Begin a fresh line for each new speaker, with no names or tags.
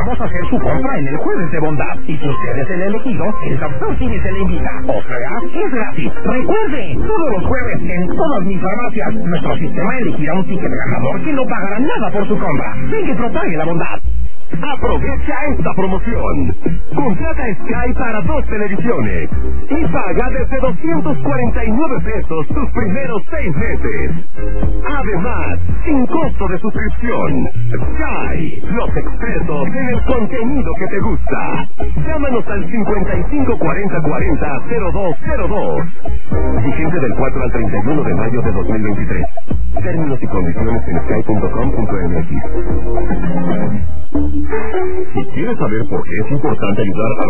invitamos a hacer su compra en el Jueves de Bondad. Y si usted es el elegido, el Dr. Simi se le invita. O sea, es gratis. Recuerde, todos los jueves en todas mis farmacias, nuestro sistema elegirá un ticket ganador que no pagará nada por su compra. Ven que propague la bondad.
Aprovecha esta promoción. Contrata Sky para 2 televisiones y paga desde 249 pesos tus primeros 6 meses. Además, sin costo de suscripción. Sky, los expertos en el contenido que te gusta. Llámanos al 554040-0202. Vigente del 4 al 31 de mayo de 2023. Términos y condiciones en sky.com.mx. Si quieres saber por qué es importante ayudar a